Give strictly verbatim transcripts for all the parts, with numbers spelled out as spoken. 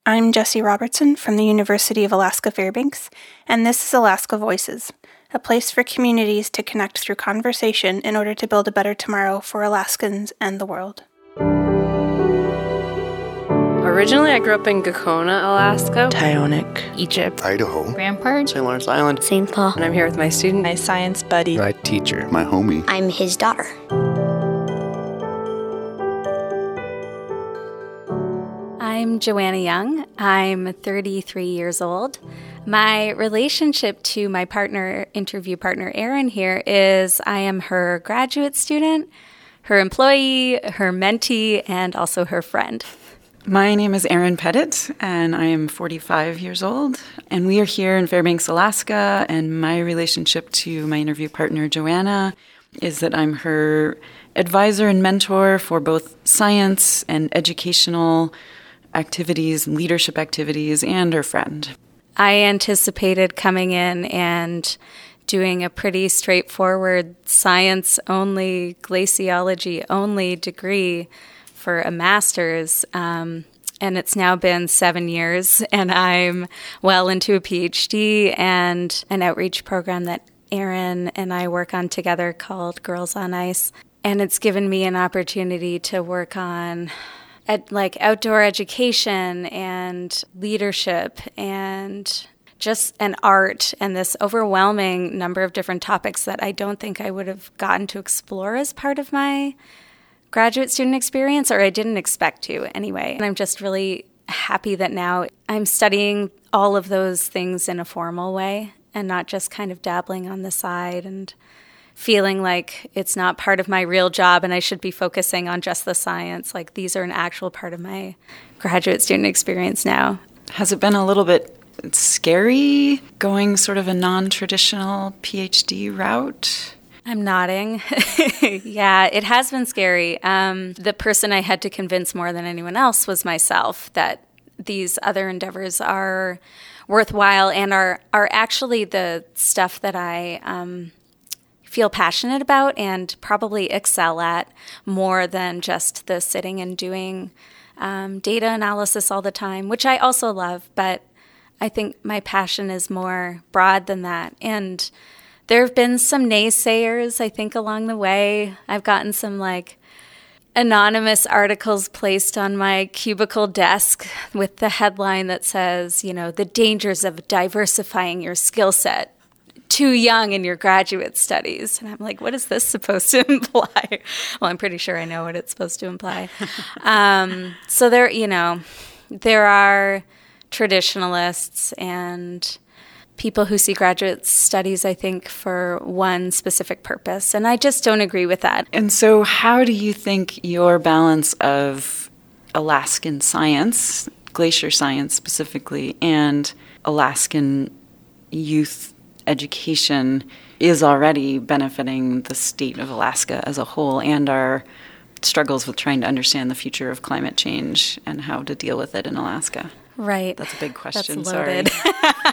I'm Jessie Robertson from the University of Alaska Fairbanks, and this is Alaska Voices, a place for communities to connect through conversation in order to build a better tomorrow for Alaskans and the world. Originally, I grew up in Gakona, Alaska, Tyonek, Egypt, Idaho, Rampart, Saint Lawrence Island, Saint Paul. And I'm here with my student, my science buddy, my teacher, my homie. I'm his daughter. I'm Joanna Young. I'm thirty-three years old. My relationship to my partner, interview partner Erin here, is I am her graduate student, her employee, her mentee, and also her friend. My name is Erin Pettit, and I am forty-five years old, and we are here in Fairbanks, Alaska, and my relationship to my interview partner, Joanna, is that I'm her advisor and mentor for both science and educational activities, leadership activities, and her friend. I anticipated coming in and doing a pretty straightforward science-only, glaciology-only degree for a master's, um, and it's now been seven years, and I'm well into a PhD and an outreach program that Erin and I work on together called Girls on Ice, and it's given me an opportunity to work on Ed, like outdoor education and leadership and just an art and this overwhelming number of different topics that I don't think I would have gotten to explore as part of my graduate student experience, or I didn't expect to anyway. And I'm just really happy that now I'm studying all of those things in a formal way and not just kind of dabbling on the side and feeling like it's not part of my real job and I should be focusing on just the science. Like, these are an actual part of my graduate student experience now. Has it been a little bit scary going sort of a non-traditional PhD route? I'm nodding. Yeah, it has been scary. Um, the person I had to convince more than anyone else was myself that these other endeavors are worthwhile and are, are actually the stuff that I um, feel passionate about and probably excel at more than just the sitting and doing um, data analysis all the time, which I also love, but I think my passion is more broad than that. And there have been some naysayers, I think, along the way. I've gotten some, like, anonymous articles placed on my cubicle desk with the headline that says, you know, the dangers of diversifying your skill set too young in your graduate studies. And I'm like, what is this supposed to imply? Well, I'm pretty sure I know what it's supposed to imply. um, so there, you know, there are traditionalists and people who see graduate studies, I think, for one specific purpose. And I just don't agree with that. And so how do you think your balance of Alaskan science, glacier science specifically, and Alaskan youth education is already benefiting the state of Alaska as a whole and our struggles with trying to understand the future of climate change and how to deal with it in Alaska? Right. That's a big question. That's loaded. Sorry.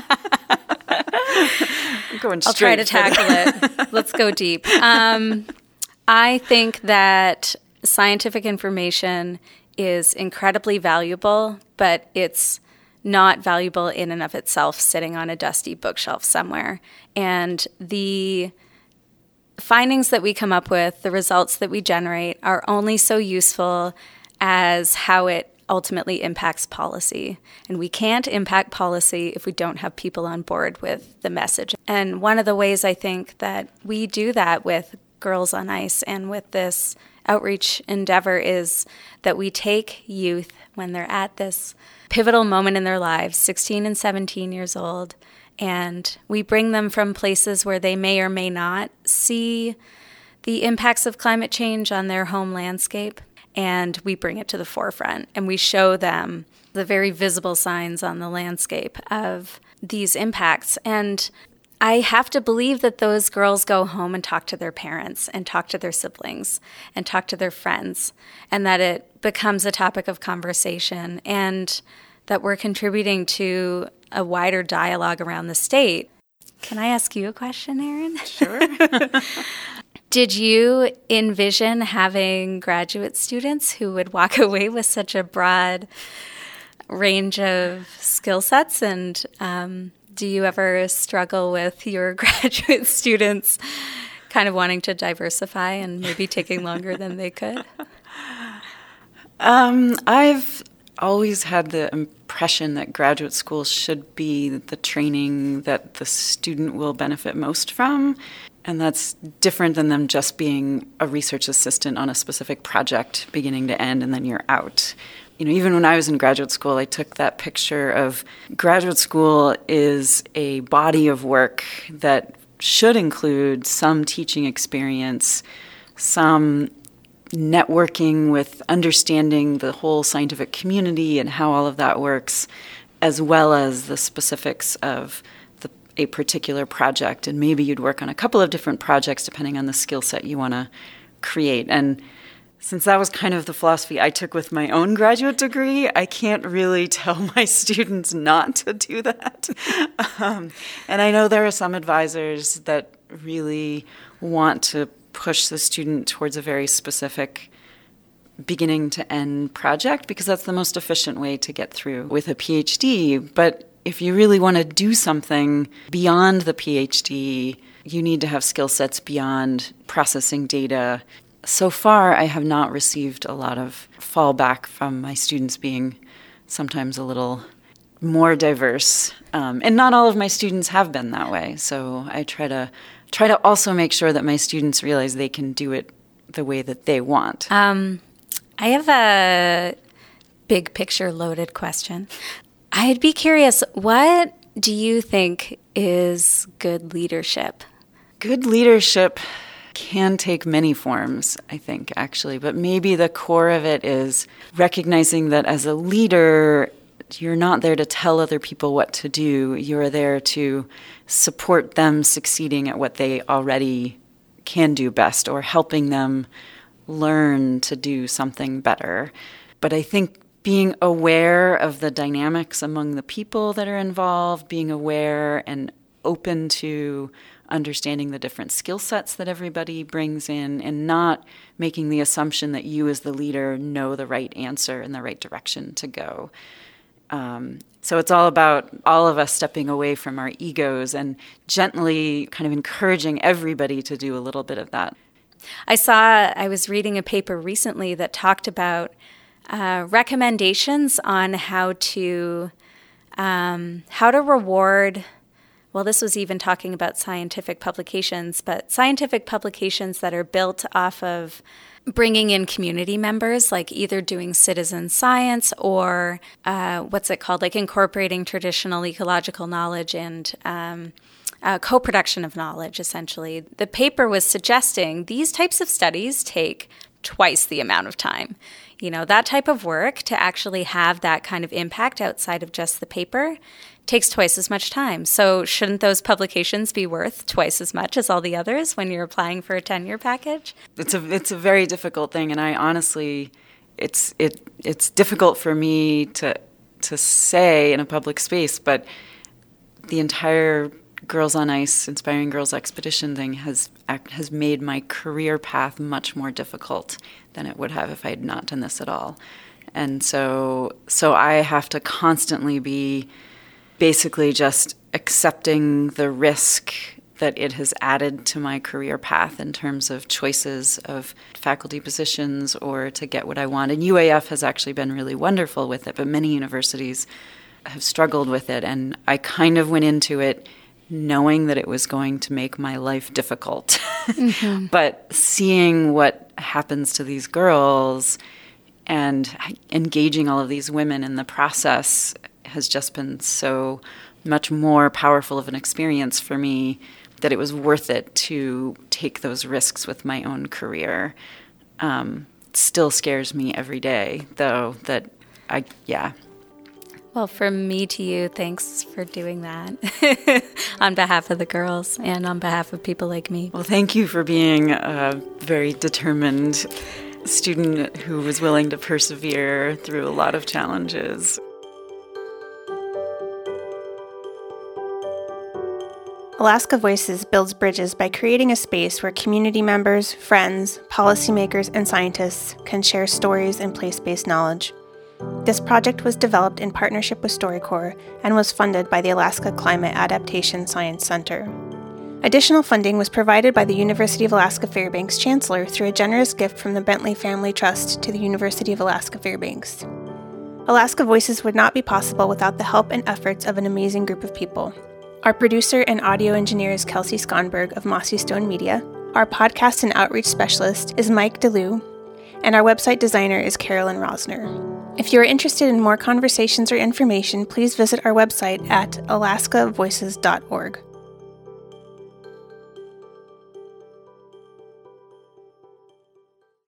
I'm going I'll try to tackle it. Let's go deep. Um, I think that scientific information is incredibly valuable, but it's not valuable in and of itself sitting on a dusty bookshelf somewhere. And the findings that we come up with, the results that we generate, are only so useful as how it ultimately impacts policy. And we can't impact policy if we don't have people on board with the message. And one of the ways I think that we do that with Girls on Ice and with this outreach endeavor is that we take youth when they're at this pivotal moment in their lives, sixteen and seventeen years old, and we bring them from places where they may or may not see the impacts of climate change on their home landscape, and we bring it to the forefront, and we show them the very visible signs on the landscape of these impacts. And I have to believe that those girls go home and talk to their parents and talk to their siblings and talk to their friends, and that it becomes a topic of conversation, and that we're contributing to a wider dialogue around the state. Can I ask you a question, Erin? Sure. Did you envision having graduate students who would walk away with such a broad range of skill sets. And um, do you ever struggle with your graduate students kind of wanting to diversify and maybe taking longer than they could? Um, I've always had the impression that graduate school should be the training that the student will benefit most from. And that's different than them just being a research assistant on a specific project beginning to end, and then you're out. You know, even when I was in graduate school, I took that picture of graduate school is a body of work that should include some teaching experience, some networking with understanding the whole scientific community and how all of that works, as well as the specifics of the, a particular project. And maybe you'd work on a couple of different projects depending on the skill set you want to create. And since that was kind of the philosophy I took with my own graduate degree, I can't really tell my students not to do that. Um, and I know there are some advisors that really want to push the student towards a very specific beginning to end project because that's the most efficient way to get through with a PhD. But if you really want to do something beyond the PhD, you need to have skill sets beyond processing data. So far, I have not received a lot of fallback from my students being sometimes a little more diverse. Um, and not all of my students have been that way. So I try to try to also make sure that my students realize they can do it the way that they want. Um, I have a big picture loaded question. I'd be curious, what do you think is good leadership? Good leadership can take many forms, I think, actually. But maybe the core of it is recognizing that as a leader, you're not there to tell other people what to do. You're there to support them succeeding at what they already can do best or helping them learn to do something better. But I think being aware of the dynamics among the people that are involved, being aware and open to understanding the different skill sets that everybody brings in, and not making the assumption that you as the leader know the right answer and the right direction to go. Um, so it's all about all of us stepping away from our egos and gently kind of encouraging everybody to do a little bit of that. I saw, I was reading a paper recently that talked about uh, recommendations on how to, um, how to reward, well, this was even talking about scientific publications, but scientific publications that are built off of bringing in community members, like either doing citizen science or uh, what's it called, like incorporating traditional ecological knowledge and um, uh, co-production of knowledge, essentially. The paper was suggesting these types of studies take twice the amount of time. You know, that type of work to actually have that kind of impact outside of just the paper takes twice as much time. So shouldn't those publications be worth twice as much as all the others when you're applying for a tenure package? It's a it's a very difficult thing, and I honestly, it's it it's difficult for me to to say in a public space, but the entire Girls on Ice, Inspiring Girls Expedition thing has has made my career path much more difficult than it would have if I had not done this at all. And so so I have to constantly be basically just accepting the risk that it has added to my career path in terms of choices of faculty positions or to get what I want. And U A F has actually been really wonderful with it, but many universities have struggled with it. And I kind of went into it knowing that it was going to make my life difficult. Mm-hmm. But seeing what happens to these girls and engaging all of these women in the process has just been so much more powerful of an experience for me that it was worth it to take those risks with my own career. Um, it still scares me every day, though, that I, yeah. Well, from me to you, thanks for doing that on behalf of the girls and on behalf of people like me. Well, thank you for being a very determined student who was willing to persevere through a lot of challenges. Alaska Voices builds bridges by creating a space where community members, friends, policymakers, and scientists can share stories and place-based knowledge. This project was developed in partnership with StoryCorps and was funded by the Alaska Climate Adaptation Science Center. Additional funding was provided by the University of Alaska Fairbanks Chancellor through a generous gift from the Bentley Family Trust to the University of Alaska Fairbanks. Alaska Voices would not be possible without the help and efforts of an amazing group of people. Our producer and audio engineer is Kelsey Skonberg of Mossy Stone Media. Our podcast and outreach specialist is Mike DeLue, and our website designer is Carolyn Rosner. If you are interested in more conversations or information, please visit our website at alaska voices dot org.